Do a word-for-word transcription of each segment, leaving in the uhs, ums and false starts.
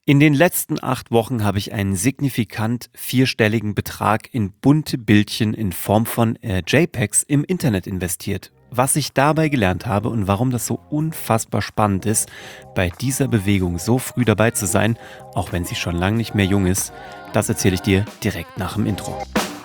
In den letzten acht Wochen habe ich einen signifikant vierstelligen Betrag in bunte Bildchen in Form von äh, JPEGs im Internet investiert. Was ich dabei gelernt habe und warum das so unfassbar spannend ist, bei dieser Bewegung so früh dabei zu sein, auch wenn sie schon lange nicht mehr jung ist, das erzähle ich dir direkt nach dem Intro.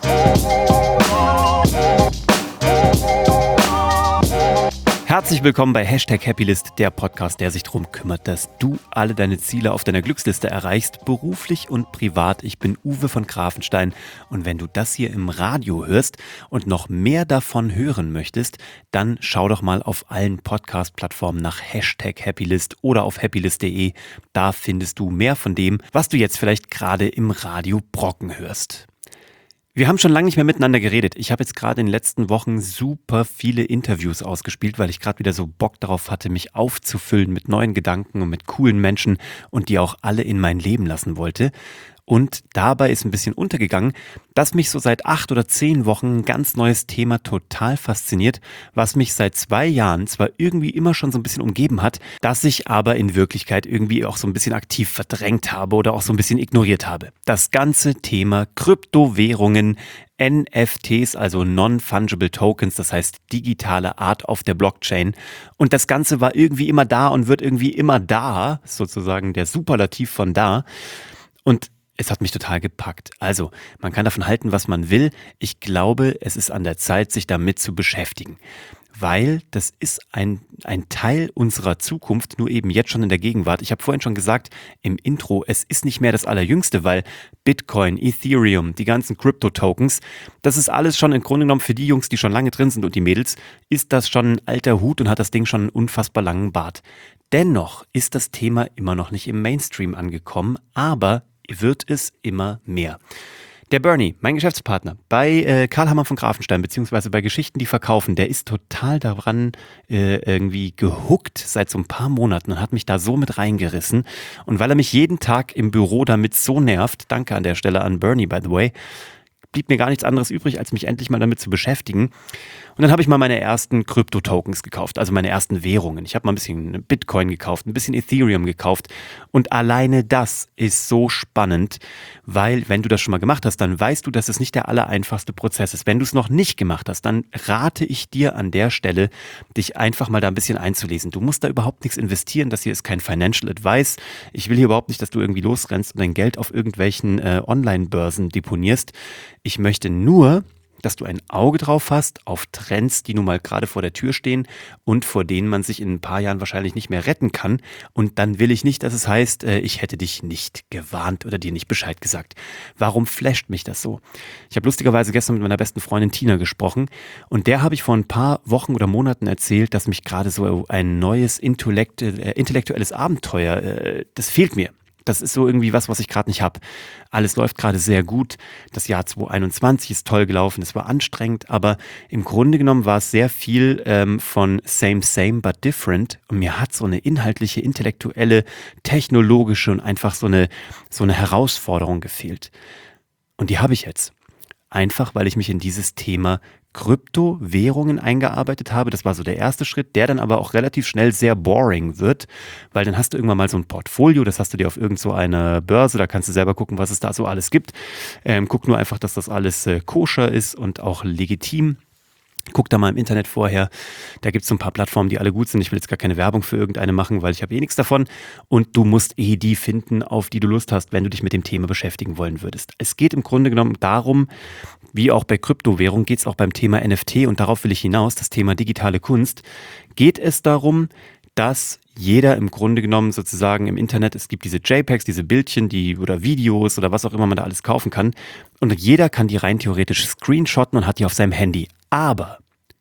Herzlich willkommen bei Hashtag Happylist, der Podcast, der sich darum kümmert, dass du alle deine Ziele auf deiner Glücksliste erreichst, beruflich und privat. Ich bin Uwe von Grafenstein und wenn du das hier im Radio hörst und noch mehr davon hören möchtest, dann schau doch mal auf allen Podcast-Plattformen nach Hashtag Happylist oder auf happylist punkt de. Da findest du mehr von dem, was du jetzt vielleicht gerade im Radio Brocken hörst. Wir haben schon lange nicht mehr miteinander geredet. Ich habe jetzt gerade in den letzten Wochen super viele Interviews ausgespielt, weil ich gerade wieder so Bock darauf hatte, mich aufzufüllen mit neuen Gedanken und mit coolen Menschen und die auch alle in mein Leben lassen wollte. Und dabei ist ein bisschen untergegangen, dass mich so seit acht oder zehn Wochen ein ganz neues Thema total fasziniert, was mich seit zwei Jahren zwar irgendwie immer schon so ein bisschen umgeben hat, das ich aber in Wirklichkeit irgendwie auch so ein bisschen aktiv verdrängt habe oder auch so ein bisschen ignoriert habe. Das ganze Thema Kryptowährungen, N F Ts, also Non-Fungible Tokens, das heißt digitale Art auf der Blockchain. Und das Ganze war irgendwie immer da und wird irgendwie immer da, sozusagen der Superlativ von da. Und es hat mich total gepackt. Also, man kann davon halten, was man will. Ich glaube, es ist an der Zeit, sich damit zu beschäftigen. Weil das ist ein, ein Teil unserer Zukunft, nur eben jetzt schon in der Gegenwart. Ich habe vorhin schon gesagt, im Intro, es ist nicht mehr das Allerjüngste, weil Bitcoin, Ethereum, die ganzen Crypto-Tokens, das ist alles schon im Grunde genommen für die Jungs, die schon lange drin sind und die Mädels, ist das schon ein alter Hut und hat das Ding schon einen unfassbar langen Bart. Dennoch ist das Thema immer noch nicht im Mainstream angekommen, aber wird es immer mehr. Der Bernie, mein Geschäftspartner bei äh, Karl Hammann von Grafenstein, beziehungsweise bei Geschichten, die verkaufen, der ist total daran äh, irgendwie gehuckt seit so ein paar Monaten und hat mich da so mit reingerissen. Und weil er mich jeden Tag im Büro damit so nervt, danke an der Stelle an Bernie, by the way, blieb mir gar nichts anderes übrig, als mich endlich mal damit zu beschäftigen. Und dann habe ich mal meine ersten Krypto-Tokens gekauft, also meine ersten Währungen. Ich habe mal ein bisschen Bitcoin gekauft, ein bisschen Ethereum gekauft. Und alleine das ist so spannend, weil wenn du das schon mal gemacht hast, dann weißt du, dass es nicht der allereinfachste Prozess ist. Wenn du es noch nicht gemacht hast, dann rate ich dir an der Stelle, dich einfach mal da ein bisschen einzulesen. Du musst da überhaupt nichts investieren. Das hier ist kein Financial Advice. Ich will hier überhaupt nicht, dass du irgendwie losrennst und dein Geld auf irgendwelchen äh, Online-Börsen deponierst. Ich möchte nur, dass du ein Auge drauf hast auf Trends, die nun mal gerade vor der Tür stehen und vor denen man sich in ein paar Jahren wahrscheinlich nicht mehr retten kann. Und dann will ich nicht, dass es heißt, ich hätte dich nicht gewarnt oder dir nicht Bescheid gesagt. Warum flasht mich das so? Ich habe lustigerweise gestern mit meiner besten Freundin Tina gesprochen und der habe ich vor ein paar Wochen oder Monaten erzählt, dass mich gerade so ein neues Intellekt, äh, intellektuelles Abenteuer, äh, das fehlt mir. Das ist so irgendwie was, was ich gerade nicht habe. Alles läuft gerade sehr gut. Das Jahr zwanzig einundzwanzig ist toll gelaufen. Es war anstrengend, aber im Grunde genommen war es sehr viel ähm, von same, same, but different. Und mir hat so eine inhaltliche, intellektuelle, technologische und einfach so eine, so eine Herausforderung gefehlt. Und die habe ich jetzt. Einfach, weil ich mich in dieses Thema Kryptowährungen eingearbeitet habe. Das war so der erste Schritt, der dann aber auch relativ schnell sehr boring wird, weil dann hast du irgendwann mal so ein Portfolio, das hast du dir auf irgend so einer Börse, da kannst du selber gucken, was es da so alles gibt. Ähm, guck nur einfach, dass das alles äh, koscher ist und auch legitim. Guck da mal im Internet vorher, da gibt es so ein paar Plattformen, die alle gut sind. Ich will jetzt gar keine Werbung für irgendeine machen, weil ich habe eh nichts davon. Und du musst eh die finden, auf die du Lust hast, wenn du dich mit dem Thema beschäftigen wollen würdest. Es geht im Grunde genommen darum, wie auch bei Kryptowährung, geht es auch beim Thema N F T und darauf will ich hinaus, das Thema digitale Kunst, geht es darum, dass jeder im Grunde genommen sozusagen im Internet, es gibt diese JPEGs, diese Bildchen, die oder Videos oder was auch immer man da alles kaufen kann und jeder kann die rein theoretisch screenshotten und hat die auf seinem Handy. Aber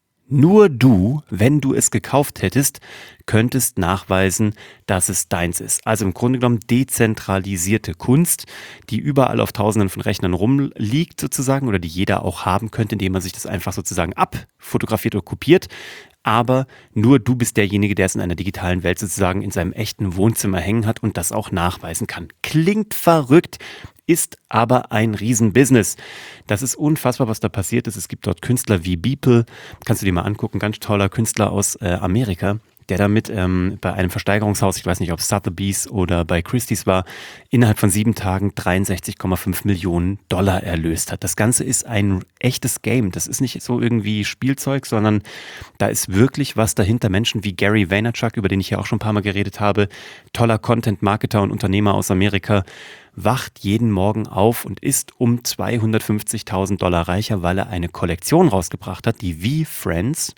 nur du, wenn du es gekauft hättest, könntest nachweisen, dass es deins ist. Also im Grunde genommen dezentralisierte Kunst, die überall auf Tausenden von Rechnern rumliegt sozusagen oder die jeder auch haben könnte, indem man sich das einfach sozusagen abfotografiert oder kopiert. Aber nur du bist derjenige, der es in einer digitalen Welt sozusagen in seinem echten Wohnzimmer hängen hat und das auch nachweisen kann. Klingt verrückt, ist aber ein Riesenbusiness. Das ist unfassbar, was da passiert ist. Es gibt dort Künstler wie Beeple, kannst du dir mal angucken, ganz toller Künstler aus äh, Amerika, der damit ähm, bei einem Versteigerungshaus, ich weiß nicht, ob es Sotheby's oder bei Christie's war, innerhalb von sieben Tagen dreiundsechzig Komma fünf Millionen Dollar erlöst hat. Das Ganze ist ein echtes Game. Das ist nicht so irgendwie Spielzeug, sondern da ist wirklich was dahinter. Menschen wie Gary Vaynerchuk, über den ich ja auch schon ein paar Mal geredet habe, toller Content-Marketer und Unternehmer aus Amerika, wacht jeden Morgen auf und ist um zweihundertfünfzigtausend Dollar reicher, weil er eine Kollektion rausgebracht hat, die V-Friends.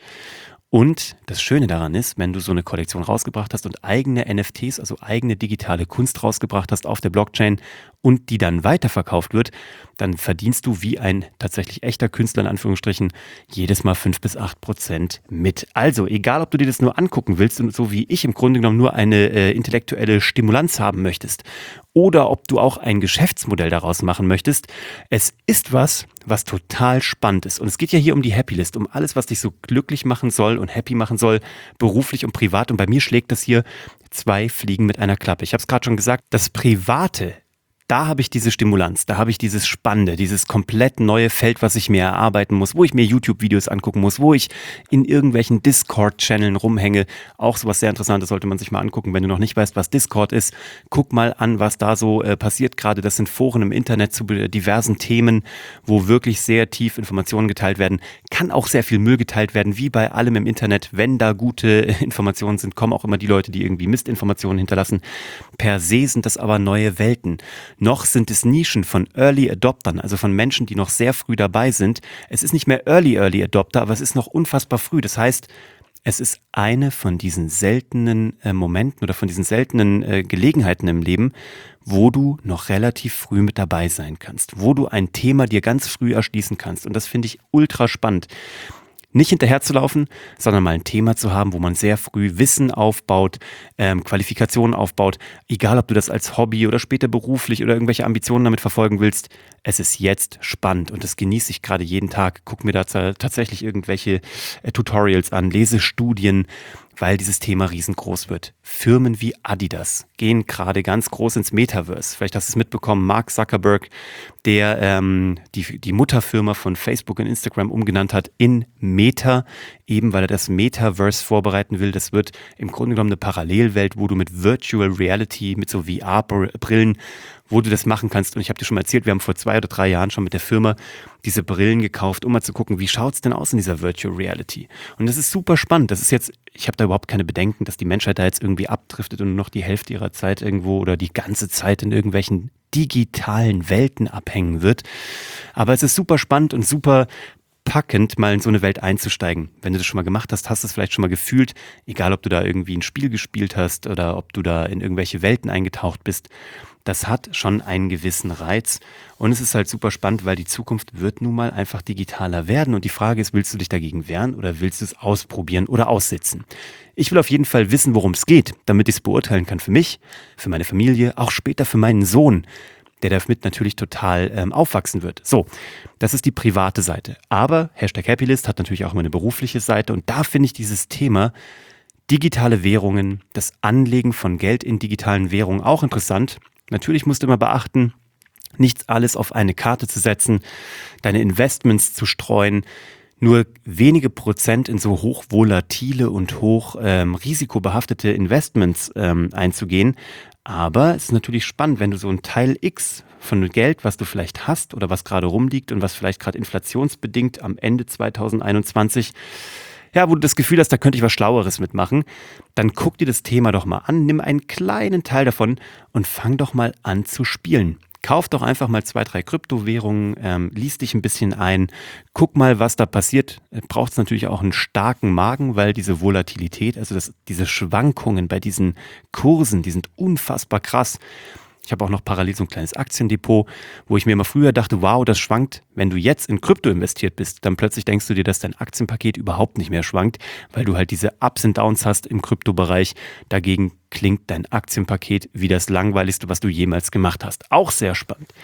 Und das Schöne daran ist, wenn du so eine Kollektion rausgebracht hast und eigene N F Ts, also eigene digitale Kunst rausgebracht hast auf der Blockchain und die dann weiterverkauft wird, dann verdienst du wie ein tatsächlich echter Künstler in Anführungsstrichen jedes Mal fünf bis acht Prozent mit. Also egal, ob du dir das nur angucken willst und so wie ich im Grunde genommen nur eine äh, intellektuelle Stimulanz haben möchtest oder ob du auch ein Geschäftsmodell daraus machen möchtest, es ist was, was total spannend ist. Und es geht ja hier um die Happy List, um alles, was dich so glücklich machen soll und happy machen soll, beruflich und privat. Und bei mir schlägt das hier zwei Fliegen mit einer Klappe. Ich habe es gerade schon gesagt, das Private, da habe ich diese Stimulanz, da habe ich dieses Spannende, dieses komplett neue Feld, was ich mir erarbeiten muss, wo ich mir YouTube-Videos angucken muss, wo ich in irgendwelchen Discord-Channeln rumhänge. Auch sowas sehr Interessantes sollte man sich mal angucken. Wenn du noch nicht weißt, was Discord ist, guck mal an, was da so äh, passiert gerade. Das sind Foren im Internet zu diversen Themen, wo wirklich sehr tief Informationen geteilt werden. Kann auch sehr viel Müll geteilt werden, wie bei allem im Internet. Wenn da gute Informationen sind, kommen auch immer die Leute, die irgendwie Mistinformationen hinterlassen. Per se sind das aber neue Welten. Noch sind es Nischen von Early Adoptern, also von Menschen, die noch sehr früh dabei sind. Es ist nicht mehr Early Early Adopter, aber es ist noch unfassbar früh. Das heißt, es ist eine von diesen seltenen äh, Momenten oder von diesen seltenen äh, Gelegenheiten im Leben, wo du noch relativ früh mit dabei sein kannst, wo du ein Thema dir ganz früh erschließen kannst. Und das finde ich ultra spannend. Nicht hinterherzulaufen, sondern mal ein Thema zu haben, wo man sehr früh Wissen aufbaut, ähm, Qualifikationen aufbaut. Egal, ob du das als Hobby oder später beruflich oder irgendwelche Ambitionen damit verfolgen willst. Es ist jetzt spannend und das genieße ich gerade jeden Tag. Guck mir da tatsächlich irgendwelche äh, Tutorials an, lese Studien, weil dieses Thema riesengroß wird. Firmen wie Adidas gehen gerade ganz groß ins Metaverse. Vielleicht hast du es mitbekommen, Mark Zuckerberg, der ähm, die, die Mutterfirma von Facebook und Instagram umgenannt hat in Meta, eben weil er das Metaverse vorbereiten will. Das wird im Grunde genommen eine Parallelwelt, wo du mit Virtual Reality, mit so V R-Brillen, wo du das machen kannst. Und ich habe dir schon mal erzählt, wir haben vor zwei oder drei Jahren schon mit der Firma diese Brillen gekauft, um mal zu gucken, wie schaut es denn aus in dieser Virtual Reality. Und das ist super spannend. Das ist jetzt, ich habe da überhaupt keine Bedenken, dass die Menschheit da jetzt irgendwie abdriftet und nur noch die Hälfte ihrer Zeit irgendwo oder die ganze Zeit in irgendwelchen digitalen Welten abhängen wird. Aber es ist super spannend und super packend, mal in so eine Welt einzusteigen. Wenn du das schon mal gemacht hast, hast du es vielleicht schon mal gefühlt, egal ob du da irgendwie ein Spiel gespielt hast oder ob du da in irgendwelche Welten eingetaucht bist. Das hat schon einen gewissen Reiz und es ist halt super spannend, weil die Zukunft wird nun mal einfach digitaler werden und die Frage ist, willst du dich dagegen wehren oder willst du es ausprobieren oder aussitzen? Ich will auf jeden Fall wissen, worum es geht, damit ich es beurteilen kann für mich, für meine Familie, auch später für meinen Sohn, der damit natürlich total ähm, aufwachsen wird. So, das ist die private Seite. Aber Hashtag Happylist hat natürlich auch meine berufliche Seite und da finde ich dieses Thema digitale Währungen, das Anlegen von Geld in digitalen Währungen auch interessant. Natürlich musst du immer beachten, nichts alles auf eine Karte zu setzen, deine Investments zu streuen, nur wenige Prozent in so hochvolatile und hoch ähm, risikobehaftete Investments ähm, einzugehen. Aber es ist natürlich spannend, wenn du so ein Teil X von Geld, was du vielleicht hast oder was gerade rumliegt und was vielleicht gerade inflationsbedingt am Ende zwanzig einundzwanzig, ja, wo du das Gefühl hast, da könnte ich was Schlaueres mitmachen, dann guck dir das Thema doch mal an, nimm einen kleinen Teil davon und fang doch mal an zu spielen. Kauf doch einfach mal zwei, drei Kryptowährungen, ähm, lies dich ein bisschen ein, guck mal, was da passiert. Braucht es natürlich auch einen starken Magen, weil diese Volatilität, also das, diese Schwankungen bei diesen Kursen, die sind unfassbar krass. Ich habe auch noch parallel so ein kleines Aktiendepot, wo ich mir immer früher dachte, wow, das schwankt. Wenn du jetzt in Krypto investiert bist, dann plötzlich denkst du dir, dass dein Aktienpaket überhaupt nicht mehr schwankt, weil du halt diese Ups und Downs hast im Kryptobereich. Dagegen klingt dein Aktienpaket wie das langweiligste, was du jemals gemacht hast. Auch sehr spannend.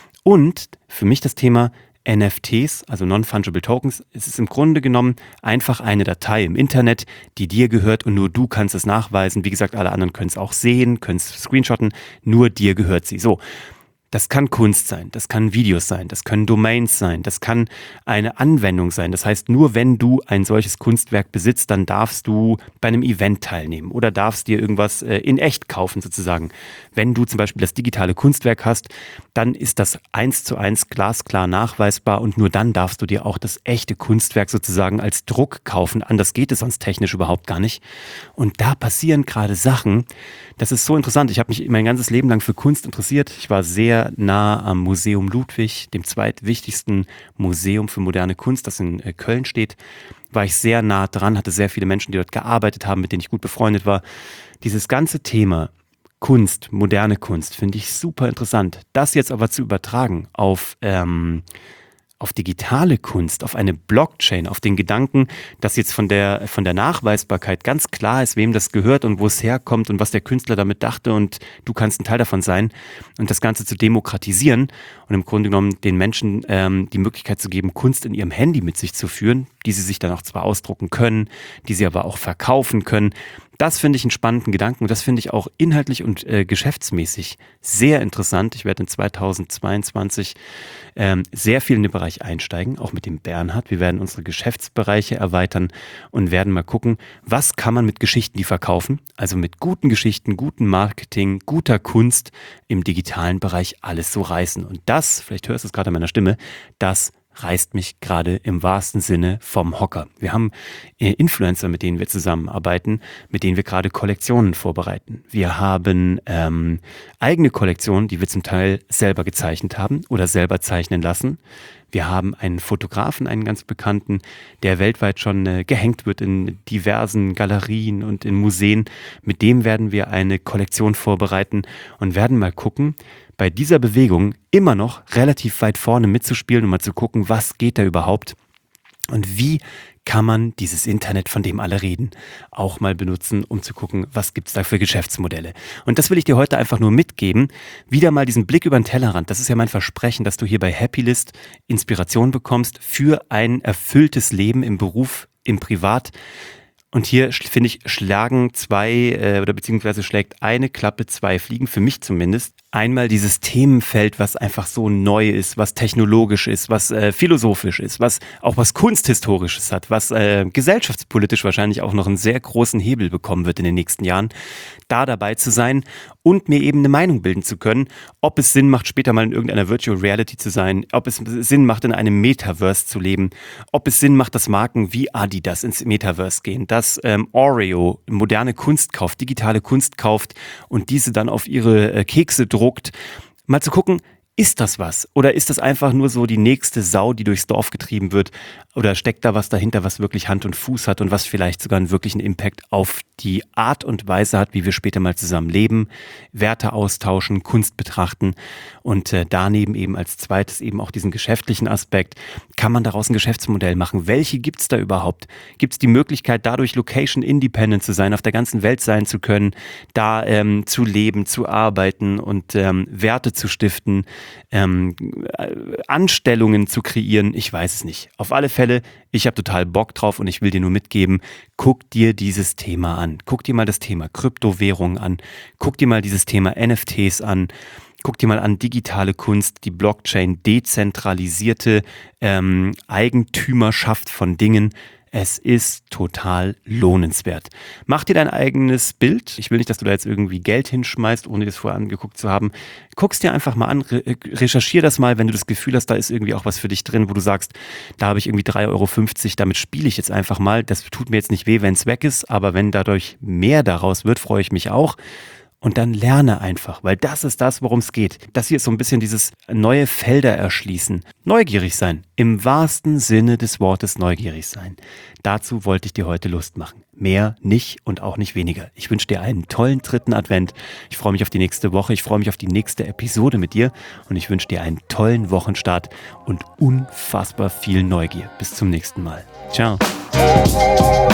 Und für mich das Thema N F Ts, also Non-Fungible Tokens, es ist im Grunde genommen einfach eine Datei im Internet, die dir gehört und nur du kannst es nachweisen. Wie gesagt, alle anderen können es auch sehen, können es screenshotten, nur dir gehört sie. So, Das kann Kunst sein, das kann Videos sein, das können Domains sein, das kann eine Anwendung sein. Das heißt, nur wenn du ein solches Kunstwerk besitzt, dann darfst du bei einem Event teilnehmen oder darfst dir irgendwas äh, in echt kaufen sozusagen. Wenn du zum Beispiel das digitale Kunstwerk hast, dann ist das eins zu eins glasklar nachweisbar und nur dann darfst du dir auch das echte Kunstwerk sozusagen als Druck kaufen. Anders geht es sonst technisch überhaupt gar nicht. Und da passieren gerade Sachen, das ist so interessant. Ich habe mich mein ganzes Leben lang für Kunst interessiert. Ich war sehr nah am Museum Ludwig, dem zweitwichtigsten Museum für moderne Kunst, das in Köln steht. War ich sehr nah dran, hatte sehr viele Menschen, die dort gearbeitet haben, mit denen ich gut befreundet war. Dieses ganze Thema Kunst, moderne Kunst, finde ich super interessant. Das jetzt aber zu übertragen auf ähm, auf digitale Kunst, auf eine Blockchain, auf den Gedanken, dass jetzt von der, von der Nachweisbarkeit ganz klar ist, wem das gehört und wo es herkommt und was der Künstler damit dachte und du kannst ein Teil davon sein und das Ganze zu demokratisieren und im Grunde genommen den Menschen ähm, die Möglichkeit zu geben, Kunst in ihrem Handy mit sich zu führen, die sie sich dann auch zwar ausdrucken können, die sie aber auch verkaufen können. Das finde ich einen spannenden Gedanken und das finde ich auch inhaltlich und äh, geschäftsmäßig sehr interessant. Ich werde in zweitausendzweiundzwanzig ähm, sehr viel in den Bereich einsteigen, auch mit dem Bernhard. Wir werden unsere Geschäftsbereiche erweitern und werden mal gucken, was kann man mit Geschichten, die verkaufen, also mit guten Geschichten, guten Marketing, guter Kunst im digitalen Bereich alles so reißen. Und das, vielleicht hörst du es gerade an meiner Stimme, das reißt mich gerade im wahrsten Sinne vom Hocker. Wir haben äh, Influencer, mit denen wir zusammenarbeiten, mit denen wir gerade Kollektionen vorbereiten. Wir haben ähm, eigene Kollektionen, die wir zum Teil selber gezeichnet haben oder selber zeichnen lassen. Wir haben einen Fotografen, einen ganz bekannten, der weltweit schon äh, gehängt wird in diversen Galerien und in Museen. Mit dem werden wir eine Kollektion vorbereiten und werden mal gucken, bei dieser Bewegung immer noch relativ weit vorne mitzuspielen und mal zu gucken, was geht da überhaupt und wie kann man dieses Internet, von dem alle reden, auch mal benutzen, um zu gucken, was gibt es da für Geschäftsmodelle. Und das will ich dir heute einfach nur mitgeben. Wieder mal diesen Blick über den Tellerrand. Das ist ja mein Versprechen, dass du hier bei Happylist Inspiration bekommst für ein erfülltes Leben im Beruf, im Privat. Und hier, finde ich, schlagen zwei äh, oder beziehungsweise schlägt eine Klappe zwei Fliegen, für mich zumindest. Einmal dieses Themenfeld, was einfach so neu ist, was technologisch ist, was äh, philosophisch ist, was auch was Kunsthistorisches hat, was äh, gesellschaftspolitisch wahrscheinlich auch noch einen sehr großen Hebel bekommen wird in den nächsten Jahren, da dabei zu sein und mir eben eine Meinung bilden zu können, ob es Sinn macht, später mal in irgendeiner Virtual Reality zu sein, ob es Sinn macht, in einem Metaverse zu leben, ob es Sinn macht, dass Marken wie Adidas ins Metaverse gehen, dass ähm, Oreo moderne Kunst kauft, digitale Kunst kauft und diese dann auf ihre äh, Kekse druckt. Mal zu gucken, ist das was? Oder ist das einfach nur so die nächste Sau, die durchs Dorf getrieben wird? Oder steckt da was dahinter, was wirklich Hand und Fuß hat und was vielleicht sogar einen wirklichen Impact auf die Art und Weise hat, wie wir später mal zusammen leben, Werte austauschen, Kunst betrachten und äh, daneben eben als zweites eben auch diesen geschäftlichen Aspekt. Kann man daraus ein Geschäftsmodell machen? Welche gibt es da überhaupt? Gibt es die Möglichkeit, dadurch Location Independent zu sein, auf der ganzen Welt sein zu können, da ähm, zu leben, zu arbeiten und ähm, Werte zu stiften, ähm, Anstellungen zu kreieren? Ich weiß es nicht. Auf alle Fälle, ich habe total Bock drauf und ich will dir nur mitgeben, guck dir dieses Thema an. Guck dir mal das Thema Kryptowährungen an. Guck dir mal dieses Thema N F Ts an. Guck dir mal an digitale Kunst, die Blockchain, dezentralisierte ähm, Eigentümerschaft von Dingen. Es ist total lohnenswert. Mach dir dein eigenes Bild. Ich will nicht, dass du da jetzt irgendwie Geld hinschmeißt, ohne das vorher angeguckt zu haben. Guck's dir einfach mal an, re- recherchier das mal, wenn du das Gefühl hast, da ist irgendwie auch was für dich drin, wo du sagst, da habe ich irgendwie drei Euro fünfzig, damit spiele ich jetzt einfach mal. Das tut mir jetzt nicht weh, wenn es weg ist, aber wenn dadurch mehr daraus wird, freue ich mich auch. Und dann lerne einfach, weil das ist das, worum es geht. Das hier ist so ein bisschen dieses neue Felder erschließen. Neugierig sein. Im wahrsten Sinne des Wortes neugierig sein. Dazu wollte ich dir heute Lust machen. Mehr nicht und auch nicht weniger. Ich wünsche dir einen tollen dritten Advent. Ich freue mich auf die nächste Woche. Ich freue mich auf die nächste Episode mit dir. Und ich wünsche dir einen tollen Wochenstart und unfassbar viel Neugier. Bis zum nächsten Mal. Ciao.